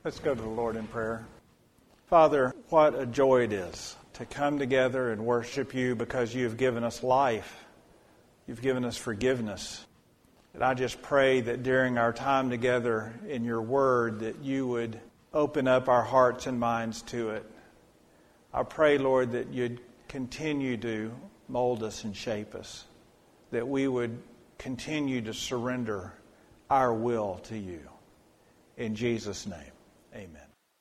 Let's go to the Lord in prayer. Father, what a joy it is to come together and worship you because you have given us life. You've given us forgiveness. And I just pray that during our time together in your word that you would open up our hearts and minds to it. I pray, Lord, that you'd continue to mold us and shape us, that we would continue to surrender our will to you. In Jesus' name, amen.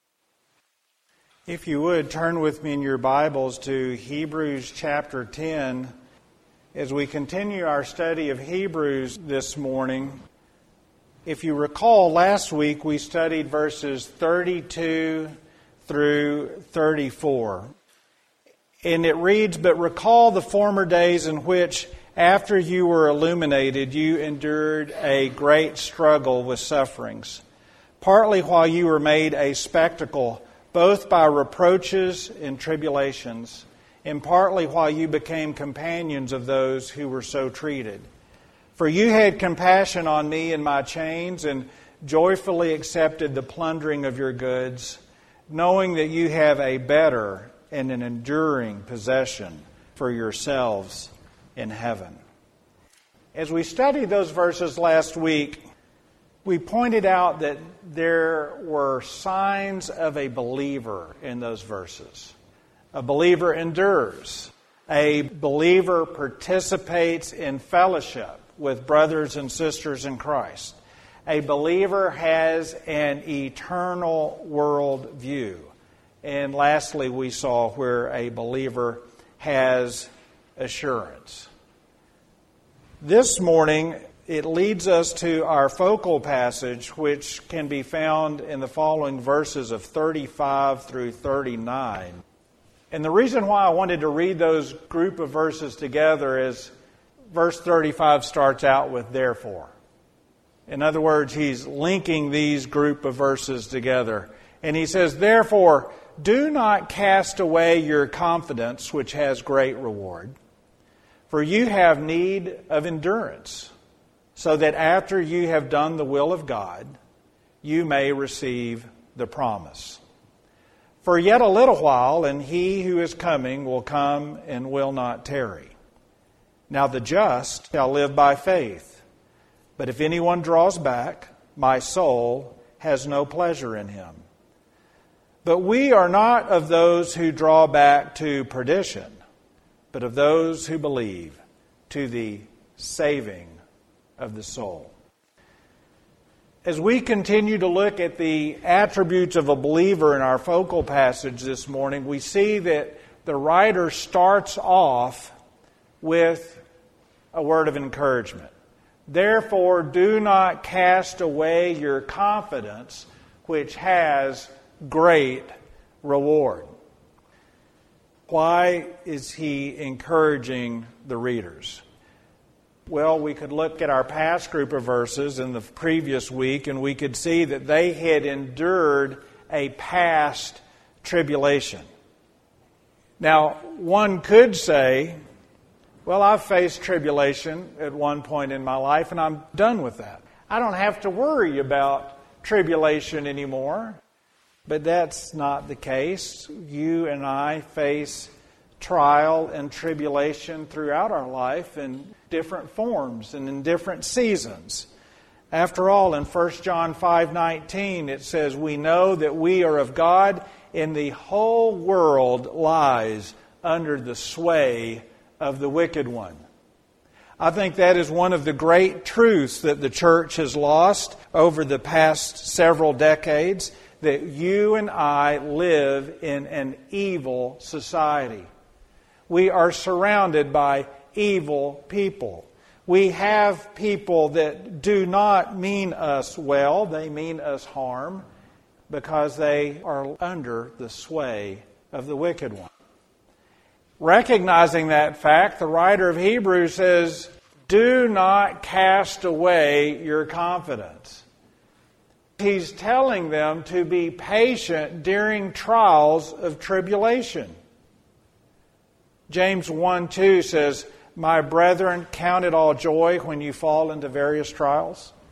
If you would, turn with me in your Bibles to Hebrews chapter 10. As we continue our study of Hebrews this morning, if you recall, last week we studied verses 32 through 34. And it reads, "But recall the former days in which, after you were illuminated, you endured a great struggle with sufferings, partly while you were made a spectacle, both by reproaches and tribulations, and partly while you became companions of those who were so treated. For you had compassion on me in my chains, and joyfully accepted the plundering of your goods, knowing that you have a better and an enduring possession for yourselves in heaven." As we studied those verses last week, we pointed out that there were signs of a believer in those verses. A believer endures. A believer participates in fellowship with brothers and sisters in Christ. A believer has an eternal world view. And lastly, we saw where a believer has assurance. This morning, it leads us to our focal passage, which can be found in the following verses of 35 through 39. And the reason why I wanted to read those group of verses together is verse 35 starts out with "therefore." In other words, he's linking these group of verses together. And he says, "Therefore, do not cast away your confidence, which has great reward. For you have need of endurance, so that after you have done the will of God, you may receive the promise. For yet a little while, and he who is coming will come and will not tarry. Now the just shall live by faith. But if anyone draws back, my soul has no pleasure in him. But we are not of those who draw back to perdition, but of those who believe to the saving of the soul." As we continue to look at the attributes of a believer in our focal passage this morning, we see that the writer starts off with a word of encouragement. "Therefore, do not cast away your confidence, which has great reward." Why is he encouraging the readers? Well, we could look at our past group of verses in the previous week, and we could see that they had endured a past tribulation. Now, one could say, well, I've faced tribulation at one point in my life, and I'm done with that. I don't have to worry about tribulation anymore. But that's not the case. You and I face trial and tribulation throughout our life in different forms and in different seasons. After all, in 1 John 5:19, it says, "We know that we are of God, and the whole world lies under the sway of the wicked one." I think that is one of the great truths that the church has lost over the past several decades, that you and I live in an evil society. We are surrounded by evil people. We have people that do not mean us well, they mean us harm, because they are under the sway of the wicked one. Recognizing that fact, the writer of Hebrews says, "Do not cast away your confidence." He's telling them to be patient during trials of tribulation. James 1:2 says, "My brethren, count it all joy when you fall into various trials."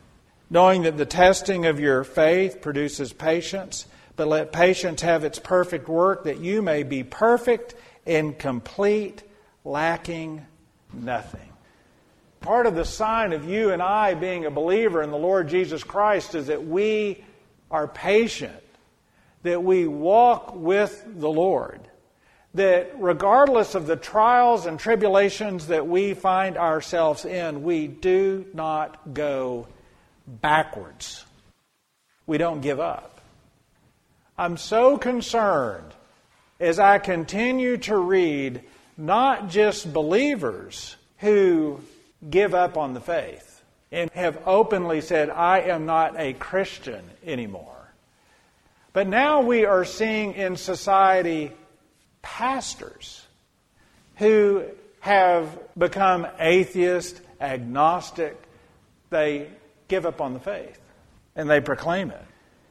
knowing that the testing of your faith produces patience, but let patience have its perfect work, that you may be perfect and complete, lacking nothing. Part of the sign of you and I being a believer in the Lord Jesus Christ is that we are patient, that we walk with the Lord, that regardless of the trials and tribulations that we find ourselves in, we do not go backwards. We don't give up. I'm so concerned as I continue to read not just believers who give up on the faith and have openly said, I am not a Christian anymore. But now we are seeing in society pastors who have become atheist, agnostic. They give up on the faith and they proclaim it.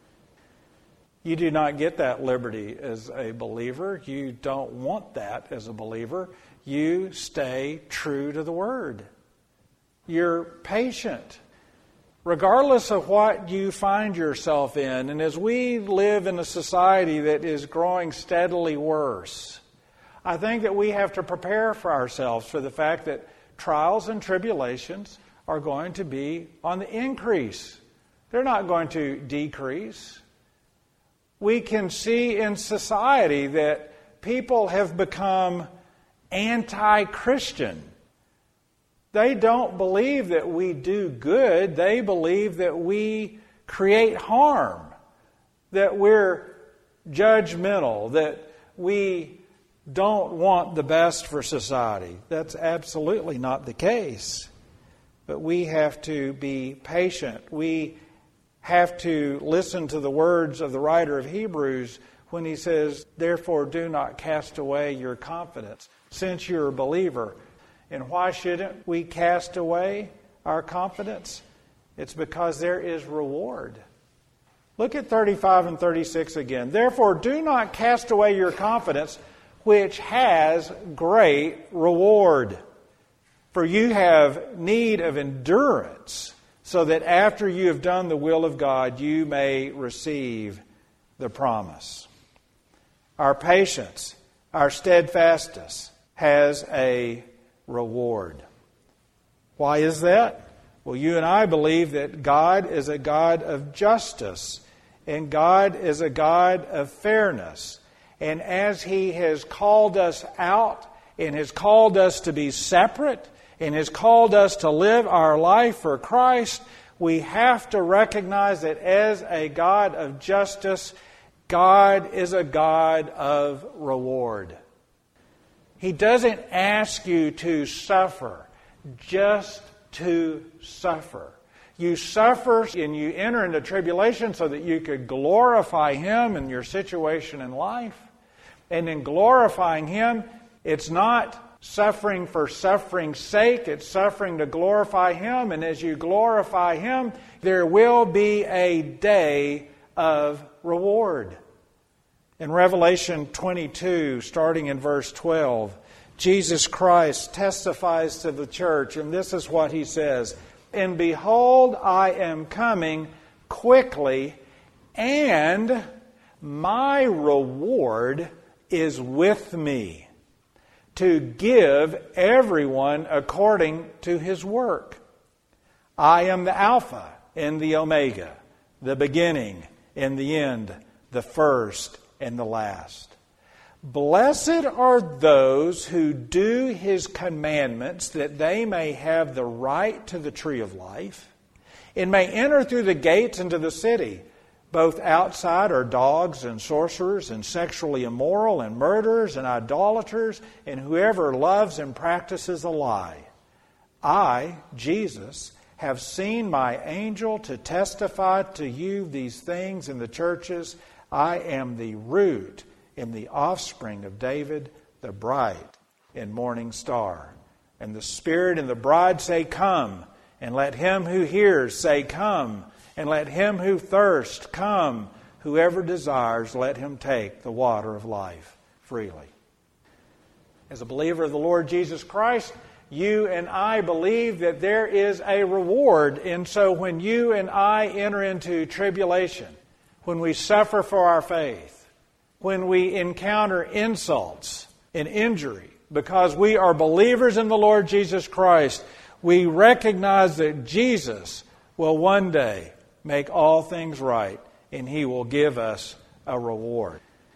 You do not get that liberty as a believer. You don't want that as a believer. You stay true to the Word. You're patient, regardless of what you find yourself in. And as we live in a society that is growing steadily worse, I think that we have to prepare for ourselves for the fact that trials and tribulations are going to be on the increase. They're not going to decrease. We can see in society that people have become anti-Christian. They don't believe that we do good. They believe that we create harm, that we're judgmental, that we don't want the best for society. That's absolutely not the case. But we have to be patient. We have to listen to the words of the writer of Hebrews when he says, therefore do not cast away your confidence, since you're a believer. And why shouldn't we cast away our confidence? It's because there is reward. Look at 35 and 36 again. Therefore do not cast away your confidence, which has great reward. For you have need of endurance, so that after you have done the will of God, you may receive the promise. Our patience, our steadfastness has a reward. Why is that? Well, you and I believe that God is a God of justice, and God is a God of fairness. And as He has called us out and has called us to be separate and has called us to live our life for Christ, we have to recognize that as a God of justice, God is a God of reward. He doesn't ask you to suffer, just to suffer. You suffer and you enter into tribulation so that you could glorify Him in your situation in life. And in glorifying Him, it's not suffering for suffering's sake. It's suffering to glorify Him. And as you glorify Him, there will be a day of reward. In Revelation 22, starting in verse 12, Jesus Christ testifies to the church, and this is what He says, and behold, I am coming quickly, and my reward is with me, to give everyone according to his work. I am the Alpha and the Omega, the beginning and the end, the first and the last. Blessed are those who do His commandments, that they may have the right to the tree of life, and may enter through the gates into the city. Both outside are dogs and sorcerers and sexually immoral and murderers and idolaters and whoever loves and practices a lie. I, Jesus, have seen my angel to testify to you these things in the churches. I am the root and the offspring of David, the bright and morning star. And the Spirit and the bride say, come. And let him who hears say, come. And let him who thirsts come. Whoever desires, let him take the water of life freely. As a believer of the Lord Jesus Christ, you and I believe that there is a reward. And so when you and I enter into tribulation, when we suffer for our faith, when we encounter insults and injury, because we are believers in the Lord Jesus Christ, we recognize that Jesus will one day make all things right, and He will give us a reward.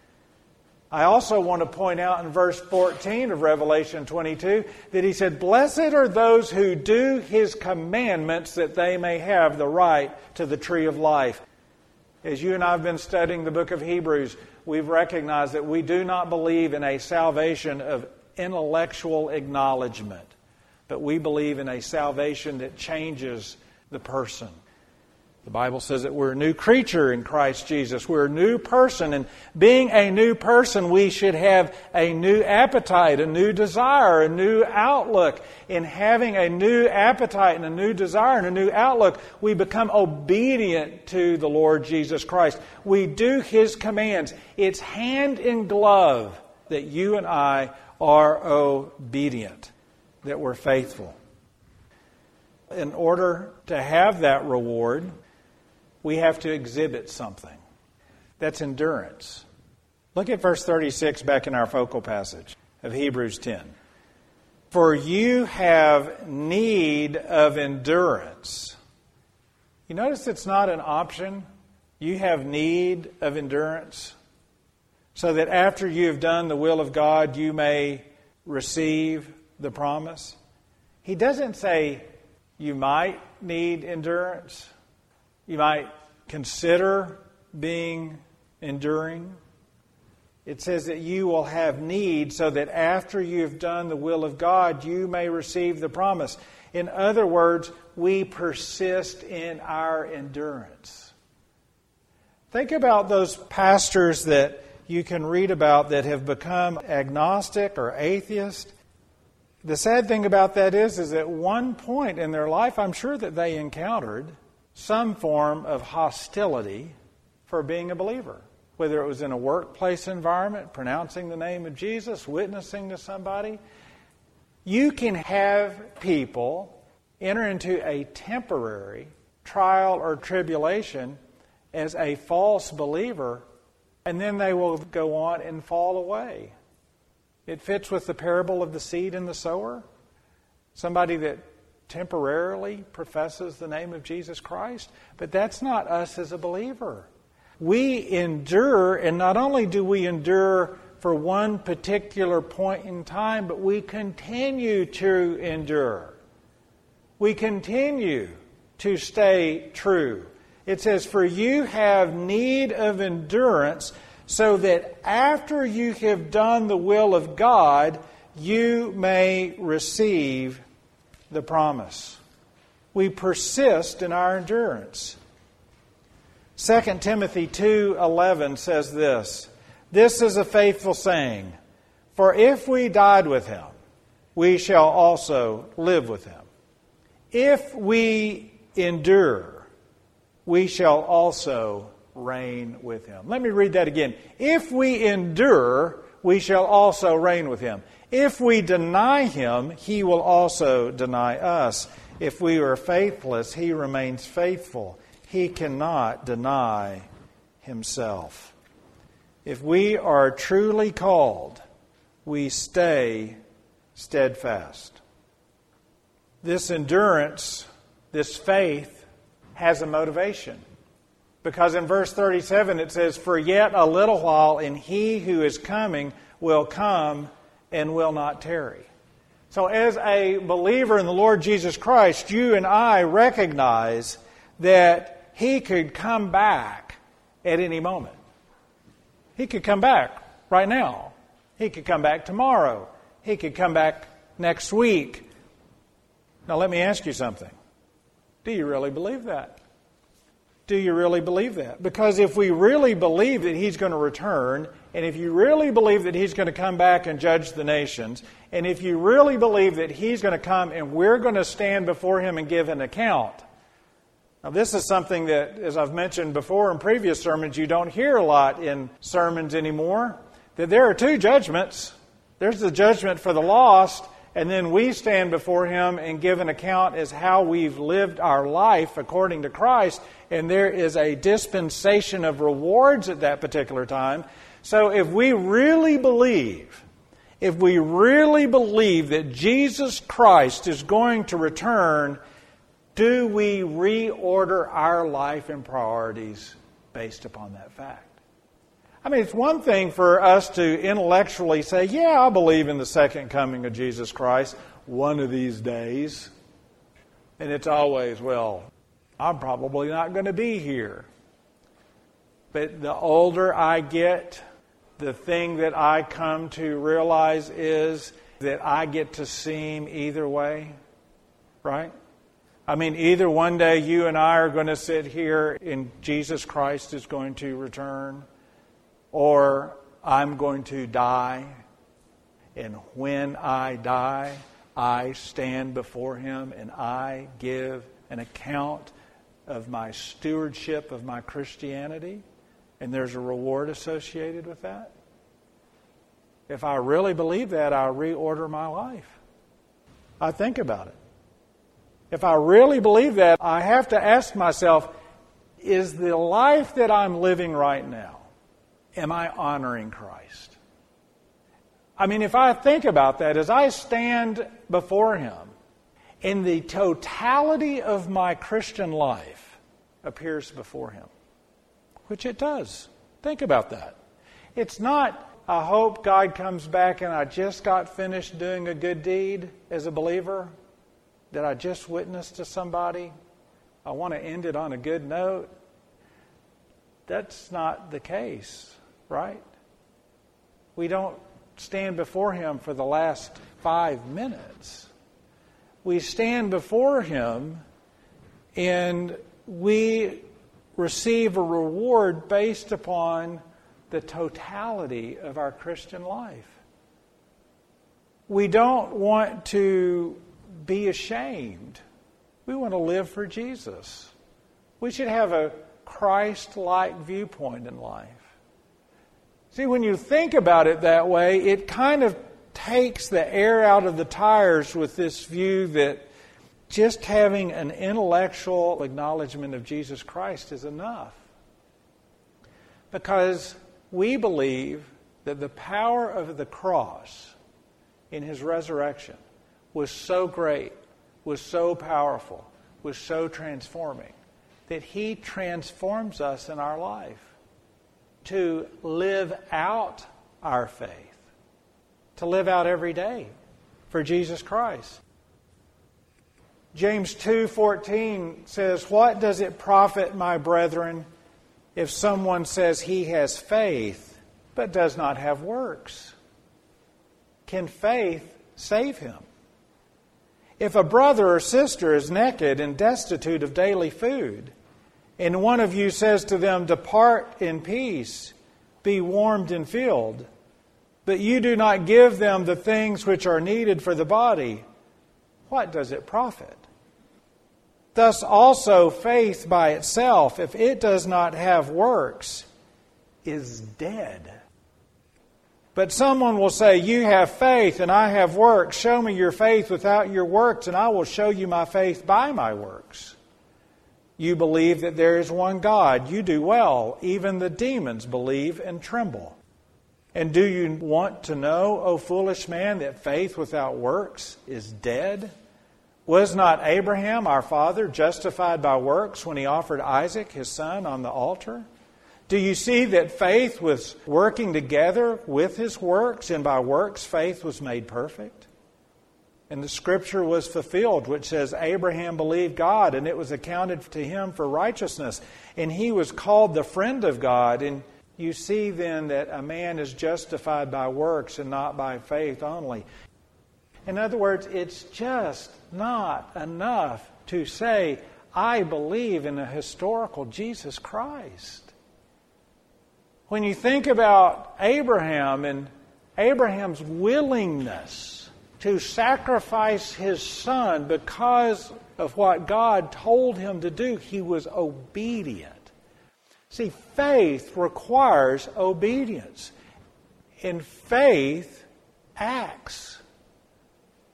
I also want to point out in verse 14 of Revelation 22 that He said, "Blessed are those who do His commandments, that they may have the right to the tree of life." As you and I have been studying the book of Hebrews, we've recognized that we do not believe in a salvation of intellectual acknowledgement, but we believe in a salvation that changes the person. The Bible says that we're a new creature in Christ Jesus. We're a new person, and being a new person, we should have a new appetite, a new desire, a new outlook. In having a new appetite and a new desire and a new outlook, we become obedient to the Lord Jesus Christ. We do His commands. It's hand in glove that you and I are obedient, that we're faithful. In order to have that reward, we have to exhibit something. That's endurance. Look at verse 36 back in our focal passage of Hebrews 10. "For you have need of endurance." You notice it's not an option. You have need of endurance, so that after you have done the will of God, you may receive the promise. He doesn't say you might need endurance. You might consider being enduring. It says that you will have need so that after you've done the will of God, you may receive the promise. In other words, we persist in our endurance. Think about those pastors that you can read about that have become agnostic or atheist. The sad thing about that is at one point in their life, I'm sure that they encountered some form of hostility for being a believer. Whether it was in a workplace environment, pronouncing the name of Jesus, witnessing to somebody. You can have people enter into a temporary trial or tribulation as a false believer, and then they will go on and fall away. It fits with the parable of the seed and the sower. Somebody that temporarily professes the name of Jesus Christ, but that's not us as a believer. We endure, and not only do we endure for one particular point in time, but we continue to endure. We continue to stay true. It says, "For you have need of endurance, so that after you have done the will of God, you may receive the promise." We persist in our endurance. 2 Timothy 2:11 says this, "This is a faithful saying, for if we died with Him, we shall also live with Him. If we endure, we shall also reign with Him." Let me read that again. If we endure, we shall also reign with Him. If we deny Him, He will also deny us. If we are faithless, He remains faithful. He cannot deny Himself. If we are truly called, we stay steadfast. This endurance, this faith, has a motivation. Because in verse 37 it says, "For yet a little while, and He who is coming will come and will not tarry." So as a believer in the Lord Jesus Christ, you and I recognize that He could come back at any moment. He could come back right now. He could come back tomorrow. He could come back next week. Now let me ask you something. Do you really believe that? Do you really believe that? Because if we really believe that He's going to return, and if you really believe that He's going to come back and judge the nations, and if you really believe that He's going to come and we're going to stand before Him and give an account. Now this is something that, as I've mentioned before in previous sermons, you don't hear a lot in sermons anymore. That there are two judgments. There's the judgment for the lost, And then we stand before Him and give an account as how we've lived our life according to Christ. And there is a dispensation of rewards at that particular time. So if we really believe that Jesus Christ is going to return, do we reorder our life and priorities based upon that fact? I mean, it's one thing for us to intellectually say, yeah, I believe in the second coming of Jesus Christ one of these days. And it's always, well, I'm probably not going to be here. But the older I get, the thing that I come to realize is that I get to see Him either way, right? I mean, either one day you and I are going to sit here and Jesus Christ is going to return, or I'm going to die, and when I die, I stand before Him and I give an account of my stewardship of my Christianity, and there's a reward associated with that. If I really believe that, I'll reorder my life. I think about it. If I really believe that, I have to ask myself, is the life that I'm living right now, am I honoring Christ? I mean, if I think about that, as I stand before Him, and the totality of my Christian life appears before Him, which it does. Think about that. It's not, I hope God comes back and I just got finished doing a good deed as a believer, that I just witnessed to somebody. I want to end it on a good note. That's not the case, right? We don't stand before Him for the last 5 minutes. We stand before Him and we receive a reward based upon the totality of our Christian life. We don't want to be ashamed. We want to live for Jesus. We should have a Christ-like viewpoint in life. See, when you think about it that way, it kind of takes the air out of the tires with this view that just having an intellectual acknowledgement of Jesus Christ is enough. Because we believe that the power of the cross in His resurrection was so great, was so powerful, was so transforming, that He transforms us in our life to live out our faith, to live out every day for Jesus Christ. James 2:14 says, "What does it profit, my brethren, if someone says he has faith but does not have works? Can faith save him? If a brother or sister is naked and destitute of daily food, and one of you says to them, 'Depart in peace, be warmed and filled,' but you do not give them the things which are needed for the body, what does it profit? Thus also faith by itself, if it does not have works, is dead. But someone will say, 'You have faith and I have works. Show me your faith without your works, and I will show you my faith by my works.' You believe that there is one God. You do well. Even the demons believe and tremble. And do you want to know, O foolish man, that faith without works is dead? Was not Abraham, our father, justified by works when he offered Isaac, his son, on the altar? Do you see that faith was working together with his works, and by works faith was made perfect? And the scripture was fulfilled, which says, Abraham believed God, and it was accounted to him for righteousness. And he was called the friend of God. And you see then that a man is justified by works and not by faith only. In other words, it's just not enough to say, I believe in a historical Jesus Christ. When you think about Abraham and Abraham's willingness to sacrifice his son because of what God told him to do, he was obedient. See, faith requires obedience. And faith acts.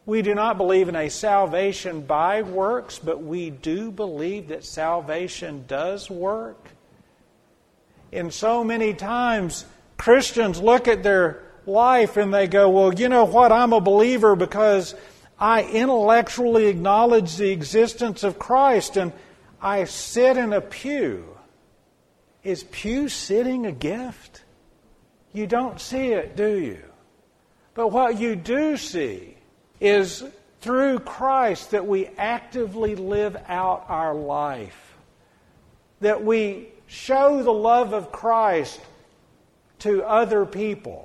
We do not believe in a salvation by works, but we do believe that salvation does work. And so many times, Christians look at their life and they go, well, you know what, I'm a believer because I intellectually acknowledge the existence of Christ and I sit in a pew. Is pew sitting a gift? You don't see it, do you? But what you do see is through Christ that we actively live out our life. That we show the love of Christ to other people.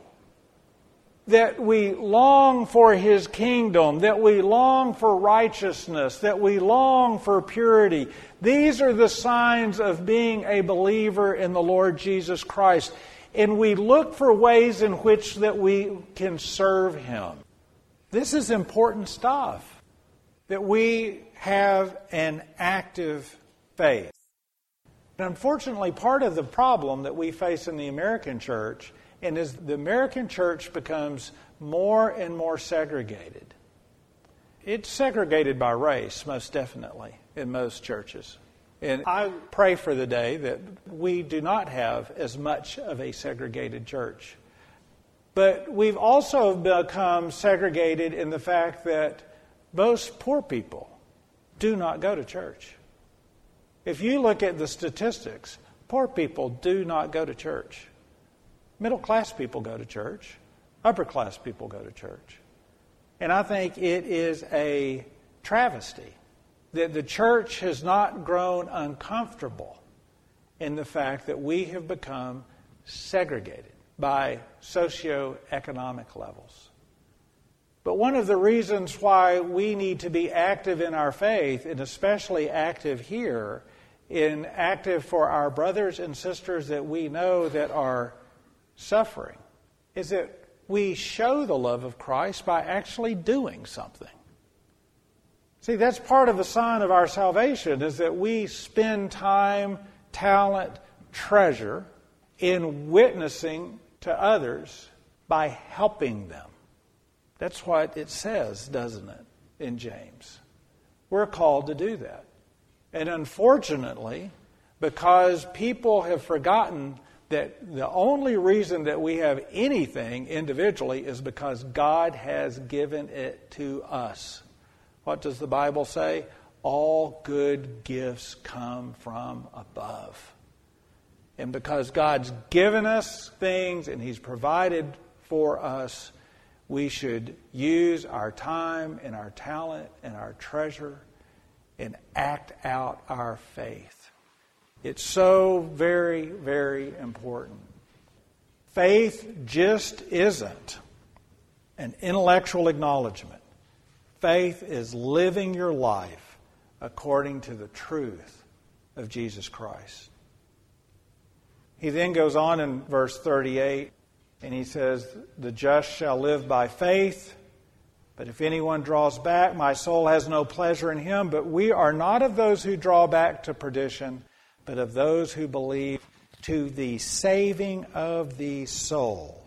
That we long for His kingdom, that we long for righteousness, that we long for purity. These are the signs of being a believer in the Lord Jesus Christ. And we look for ways in which that we can serve Him. This is important stuff, that we have an active faith. And unfortunately, part of the problem that we face in the American church, and as the American church becomes more and more segregated, it's segregated by race, most definitely, in most churches. And I pray for the day that we do not have as much of a segregated church. But we've also become segregated in the fact that most poor people do not go to church. If you look at the statistics, poor people do not go to church. Middle class people go to church. Upper class people go to church. And I think it is a travesty that the church has not grown uncomfortable in the fact that we have become segregated by socioeconomic levels. But one of the reasons why we need to be active in our faith, and especially active here, in active for our brothers and sisters that we know that are suffering, is that we show the love of Christ by actually doing something. See, that's part of the sign of our salvation, is that we spend time, talent, treasure in witnessing to others by helping them. That's what it says, doesn't it, in James? We're called to do that. And unfortunately, because people have forgotten that the only reason that we have anything individually is because God has given it to us. What does the Bible say? All good gifts come from above. And because God's given us things and He's provided for us, we should use our time and our talent and our treasure and act out our faith. It's so very, very important. Faith just isn't an intellectual acknowledgement. Faith is living your life according to the truth of Jesus Christ. He then goes on in verse 38, and he says, the just shall live by faith, but if anyone draws back, my soul has no pleasure in him. But we are not of those who draw back to perdition, but of those who believe to the saving of the soul.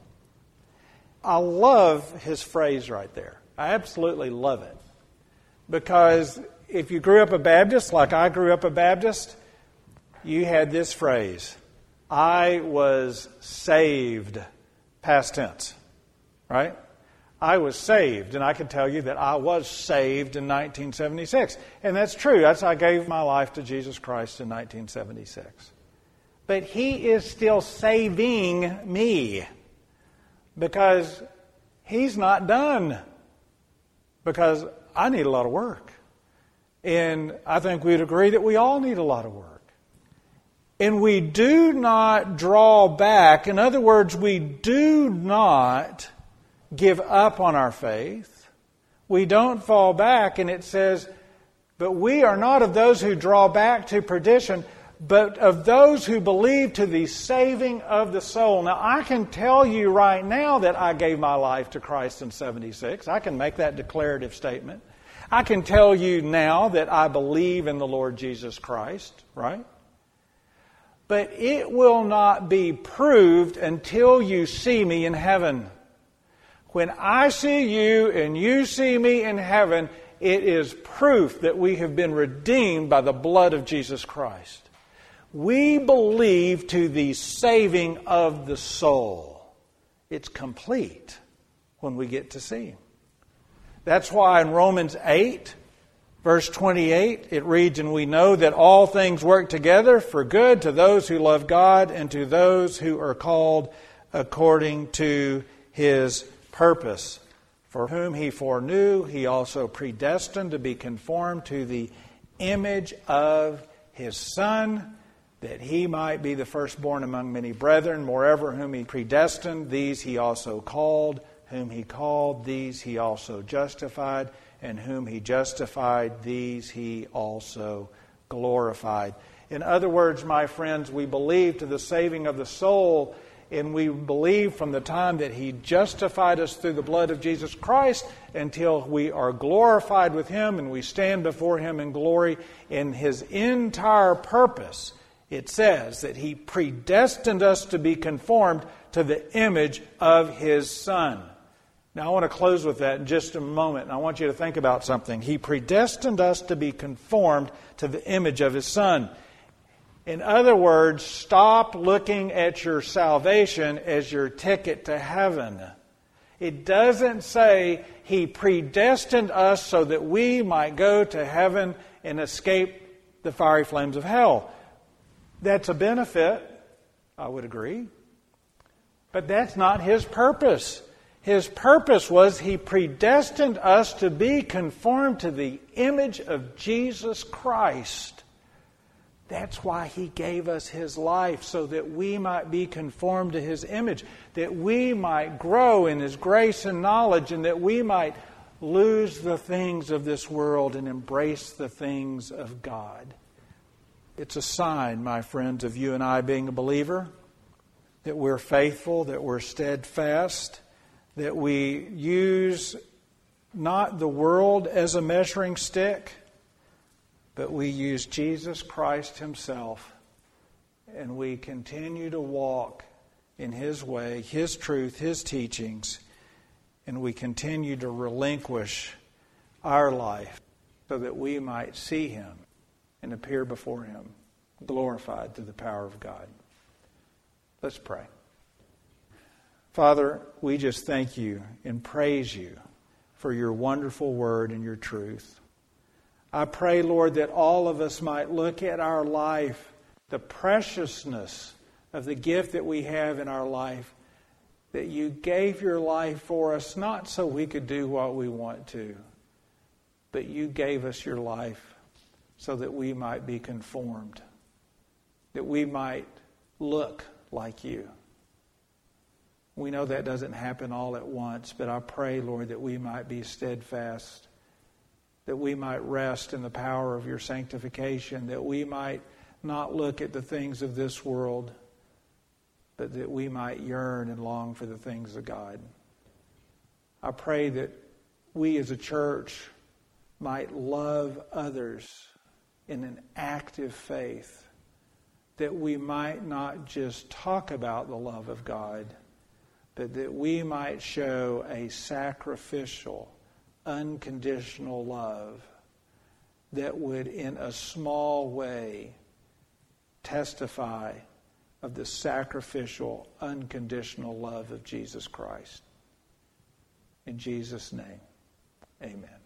I love his phrase right there. I absolutely love it. Because if you grew up a Baptist, like I grew up a Baptist, you had this phrase, I was saved, past tense, right? I was saved, and I can tell you that I was saved in 1976. And that's true. I gave my life to Jesus Christ in 1976. But He is still saving me because He's not done. Because I need a lot of work. And I think we'd agree that we all need a lot of work. And we do not draw back. In other words, we do not give up on our faith. We don't fall back. And it says, but we are not of those who draw back to perdition, but of those who believe to the saving of the soul. Now, I can tell you right now that I gave my life to Christ in 76. I can make that declarative statement. I can tell you now that I believe in the Lord Jesus Christ, right? But it will not be proved until you see me in heaven. When I see you and you see me in heaven, it is proof that we have been redeemed by the blood of Jesus Christ. We believe to the saving of the soul. It's complete when we get to see Him. That's why in Romans 8, verse 28, it reads, "And we know that all things work together for good to those who love God and to those who are called according to His purpose. For whom He foreknew, He also predestined to be conformed to the image of His Son, that He might be the firstborn among many brethren. Moreover, whom He predestined, these He also called. Whom He called, these He also justified. And whom He justified, these He also glorified." In other words, my friends, we believe to the saving of the soul, and we believe from the time that He justified us through the blood of Jesus Christ until we are glorified with Him and we stand before Him in glory. In His entire purpose, it says that He predestined us to be conformed to the image of His Son. Now, I want to close with that in just a moment, and I want you to think about something. He predestined us to be conformed to the image of His Son. In other words, stop looking at your salvation as your ticket to heaven. It doesn't say He predestined us so that we might go to heaven and escape the fiery flames of hell. That's a benefit, I would agree. But that's not His purpose. His purpose was He predestined us to be conformed to the image of Jesus Christ. That's why He gave us His life, so that we might be conformed to His image, that we might grow in His grace and knowledge, and that we might lose the things of this world and embrace the things of God. It's a sign, my friends, of you and I being a believer, that we're faithful, that we're steadfast, that we use not the world as a measuring stick, but we use Jesus Christ Himself, and we continue to walk in His way, His truth, His teachings, and we continue to relinquish our life so that we might see Him and appear before Him, glorified through the power of God. Let's pray. Father, we just thank You and praise You for Your wonderful word and Your truth. I pray, Lord, that all of us might look at our life, the preciousness of the gift that we have in our life, that You gave Your life for us, not so we could do what we want to, but You gave us Your life so that we might be conformed, that we might look like You. We know that doesn't happen all at once, but I pray, Lord, that we might be steadfast, that we might rest in the power of Your sanctification, that we might not look at the things of this world, but that we might yearn and long for the things of God. I pray that we as a church might love others in an active faith, that we might not just talk about the love of God, but that we might show a sacrificial, unconditional love that would, in a small way, testify of the sacrificial, unconditional love of Jesus Christ. In Jesus' name, amen.